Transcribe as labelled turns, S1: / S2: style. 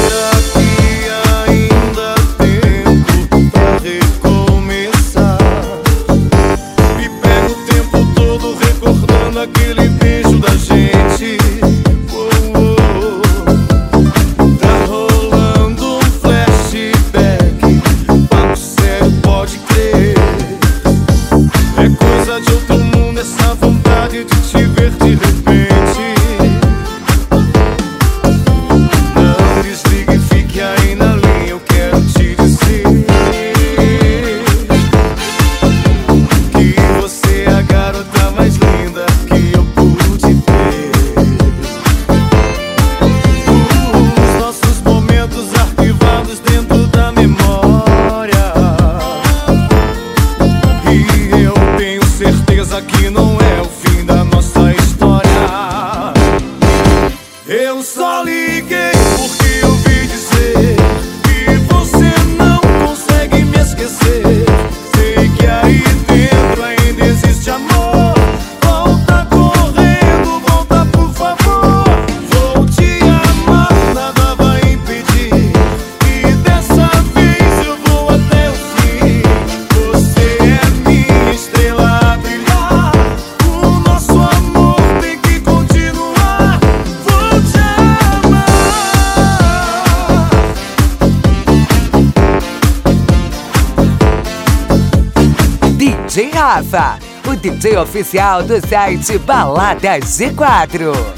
S1: Aquele beijo da gente, tá rolando um flashback. Papo sério, pode crer. É coisa de outro mundo essa vontade de te ver de repente. Não desligue e fique aí na linha, eu quero te dizer que você é a garota mais linda que eu pude ter. Os nossos momentos arquivados dentro da memória, e eu tenho certeza que não é o fim da nossa história. Eu só liguei porque eu ouvi dizer que você não consegue me esquecer. Sei que aí dentro ainda existe amor. Volta correndo, volta por favor. Vou te amar, nada vai impedir. E dessa vez eu vou até o fim. Você é minha estrela a brilhar. O nosso amor tem que continuar. Vou te amar.
S2: DJ Rafa, o DJ oficial do site Balada G4.